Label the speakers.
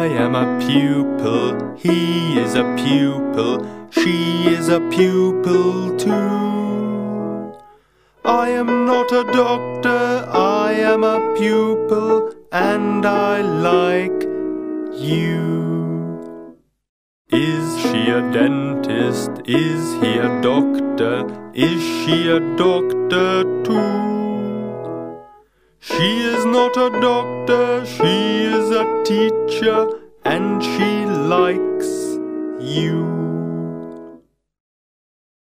Speaker 1: I am a pupil, he is a pupil, she is a pupil too. I am not a doctor, I am a pupil, and I like you. Is she a dentist? Is he a doctor? Is she a doctor too? She is not a doctor, she is a teacher, and she likes you.